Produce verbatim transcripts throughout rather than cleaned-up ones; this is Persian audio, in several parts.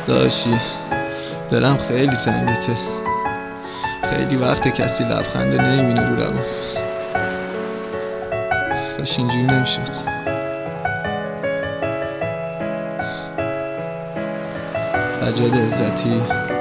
داشی دلم خیلی تنگیته، خیلی وقت کسی لبخنده نمیبینه رو لبم. کاش اینجوری نمیشد. سجاد عزتی.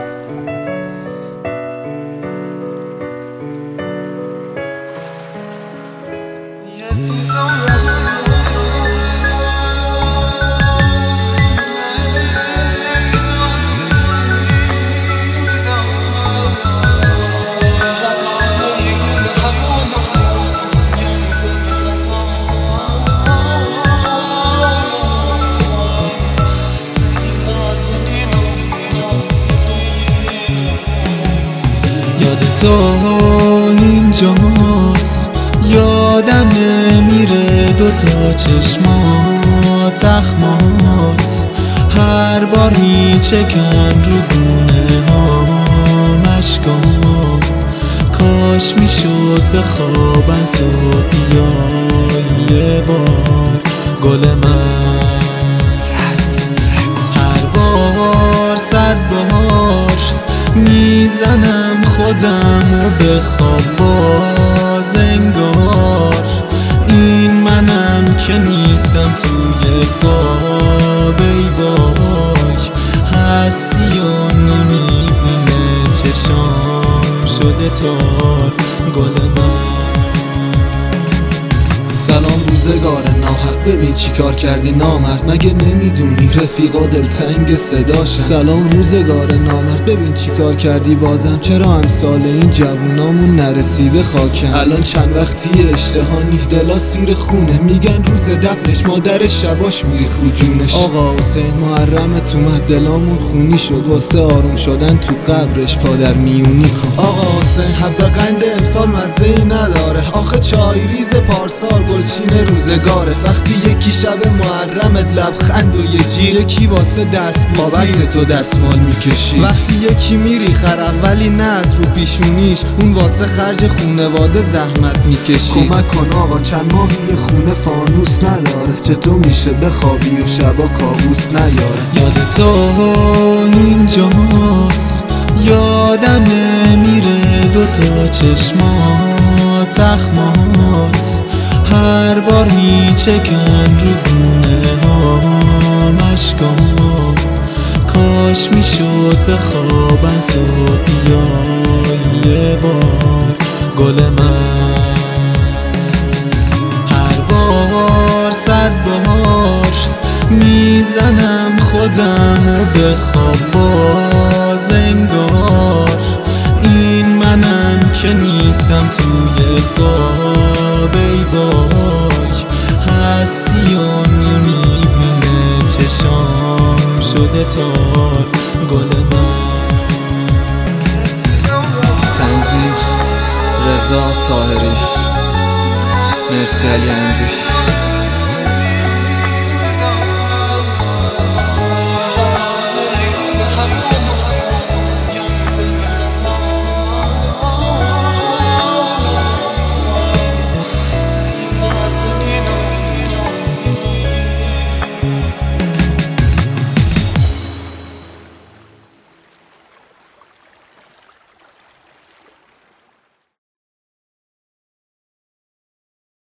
تو اینجاست، یادم نمیره دوتا چشمات اخمات هر بار میچکن رو گونه ها مشکام. کاش میشد بخوابم تو بیای یه بار گل من. هر بار صد بار میزنم خودم و به خواب باز انگار این منم که نیستم توی خواب. ای وای هستی و نمیبینه چشام شده تار گل من. سلام روزگار ناحق، ببین چی کار کردی نامرد، مگه نمیدونی رفیقا دلتنگ صداشن. سلام روزگار نامرد، ببین چی کار کردی بازم، چرا امسال این جوونامون نرسیده خاکن. الان چند وقتی اشتهانی دلا سیر خونه، میگن روز دفنش مادر شباش میریخ رو جونش. آقا حسین محرمت اومد دلامون خونی شد، واسه آروم شدن تو قبرش پادر میونی کن. آقا حسین حب قند امسال مزه‌ای نداره، آخه چای ریز پارسال گلچین روزگاره. وقتی یکی شب محرمت لبخند و یه جیر، یکی واسه دست بوسی تو دستمال میکشی. وقتی یکی میری خرق ولی نه از رو پیشونیش، اون واسه خرج خونواده زحمت میکشی. کمک کن آقا چند ماهی خونه فانوس نداره، چطور میشه بخوابی و شبا کابوس نیاره. یاد تو اینجاست، یادم نمیره دوتا چشمات اخمات هر بار میچکن رو گونه ها مشکام. کاش میشد بخوابم تو بیای یه بار گل من. هر بار صد بار میزنم خودم و به خواب باز انگار این منم که نیستم توی خواب. ای وای هستی و نمیبینه چشام شده تار گل من. تنظیم رضا طاهری. مرسی علی اندیش.